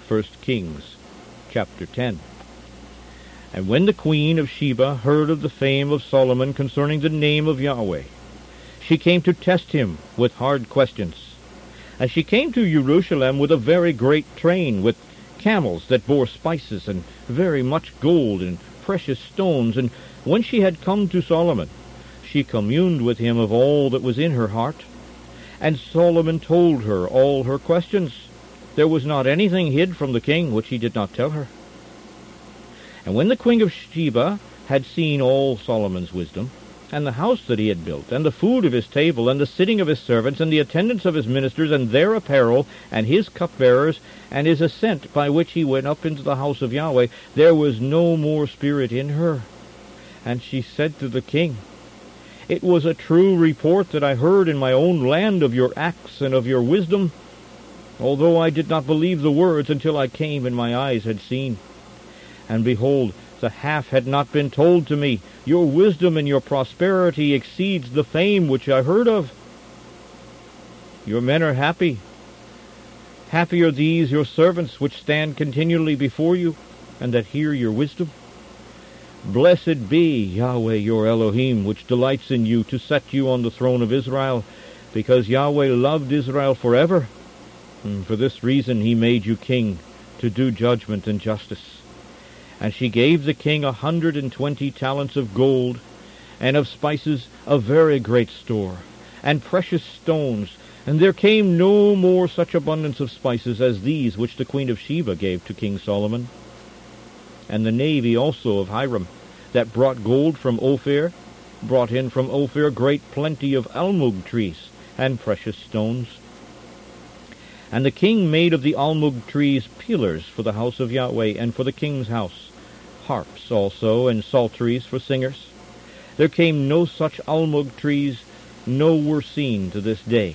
1 Kings chapter 10. And when the queen of Sheba heard of the fame of Solomon concerning the name of Yahweh, she came to test him with hard questions. And she came to Jerusalem with a very great train, with camels that bore spices, and very much gold and precious stones. And when she had come to Solomon, she communed with him of all that was in her heart. And Solomon told her all her questions. There was not anything hid from the king which he did not tell her. And when the queen of Sheba had seen all Solomon's wisdom, and the house that he had built, and the food of his table, and the sitting of his servants, and the attendance of his ministers, and their apparel, and his cupbearers, and his ascent by which he went up into the house of Yahweh, there was no more spirit in her. And she said to the king, It was a true report that I heard in my own land of your acts and of your wisdom, although I did not believe the words until I came and my eyes had seen. And behold, the half had not been told to me. Your wisdom and your prosperity exceeds the fame which I heard of. Your men are happy. Happy are these your servants which stand continually before you, and that hear your wisdom. Blessed be Yahweh your Elohim, which delights in you to set you on the throne of Israel, because Yahweh loved Israel forever. And for this reason he made you king, to do judgment and justice. And she gave the king 120 talents of gold, and of spices a very great store, and precious stones. And there came no more such abundance of spices as these which the queen of Sheba gave to King Solomon. And the navy also of Hiram, that brought gold from Ophir, brought in from Ophir great plenty of almug trees, and precious stones. And the king made of the almug trees pillars for the house of Yahweh, and for the king's house, harps also, and psalteries for singers. There came no such almug trees, no were seen to this day.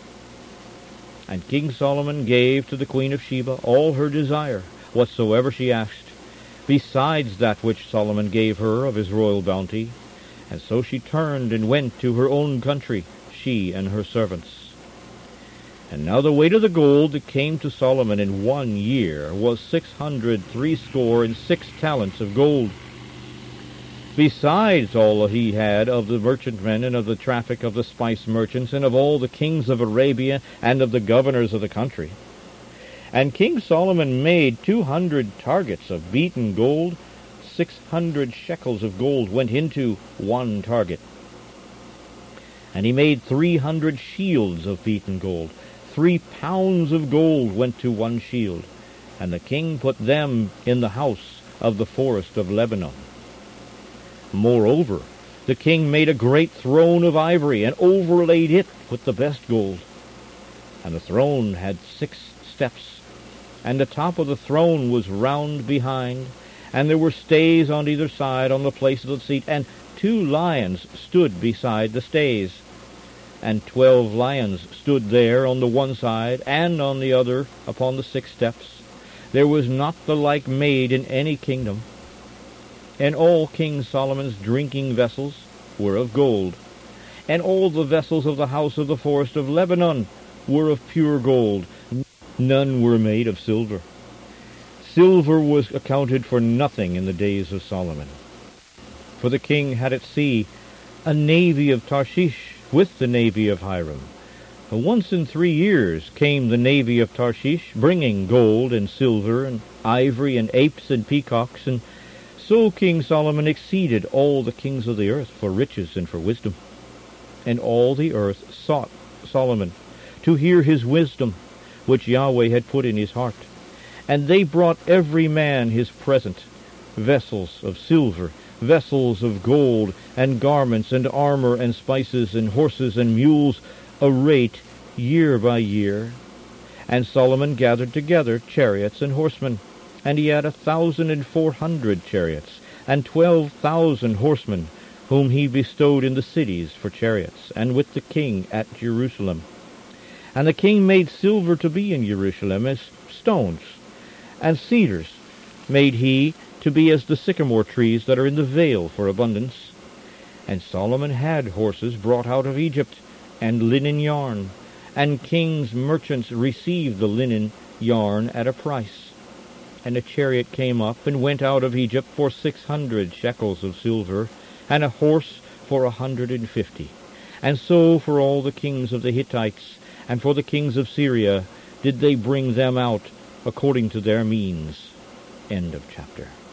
And King Solomon gave to the queen of Sheba all her desire, whatsoever she asked, besides that which Solomon gave her of his royal bounty. And so she turned and went to her own country, she and her servants. And now the weight of the gold that came to Solomon in 1 year was 666 talents of gold, besides all that he had of the merchantmen, and of the traffic of the spice merchants, and of all the kings of Arabia, and of the governors of the country. And King Solomon made 200 targets of beaten gold. 600 shekels of gold went into one target. And he made 300 shields of beaten gold. 3 pounds of gold went to one shield, and the king put them in the house of the forest of Lebanon. Moreover, the king made a great throne of ivory, and overlaid it with the best gold. And the throne had 6 steps, and the top of the throne was round behind, and there were stays on either side on the place of the seat, and 2 lions stood beside the stays. And 12 lions stood there on the one side, and on the other upon the 6 steps. There was not the like made in any kingdom. And all King Solomon's drinking vessels were of gold. And all the vessels of the house of the forest of Lebanon were of pure gold. None were made of silver. Silver was accounted for nothing in the days of Solomon. For the king had at sea a navy of Tarshish, with the navy of Hiram. Once in 3 years came the navy of Tarshish, bringing gold and silver and ivory and apes and peacocks, and so King Solomon exceeded all the kings of the earth for riches and for wisdom. And all the earth sought Solomon to hear his wisdom, which Yahweh had put in his heart. And they brought every man his present, vessels of silver, vessels of gold, and garments, and armor, and spices, and horses, and mules, a rate year by year. And Solomon gathered together chariots and horsemen, and he had 1,400 chariots, and 12,000 horsemen, whom he bestowed in the cities for chariots, and with the king at Jerusalem. And the king made silver to be in Jerusalem as stones, and cedars made he to be as the sycamore trees that are in the vale for abundance. And Solomon had horses brought out of Egypt, and linen yarn, and kings' merchants received the linen yarn at a price. And a chariot came up, and went out of Egypt for 600 shekels of silver, and a horse for 150. And so for all the kings of the Hittites, and for the kings of Syria, did they bring them out according to their means. End of chapter.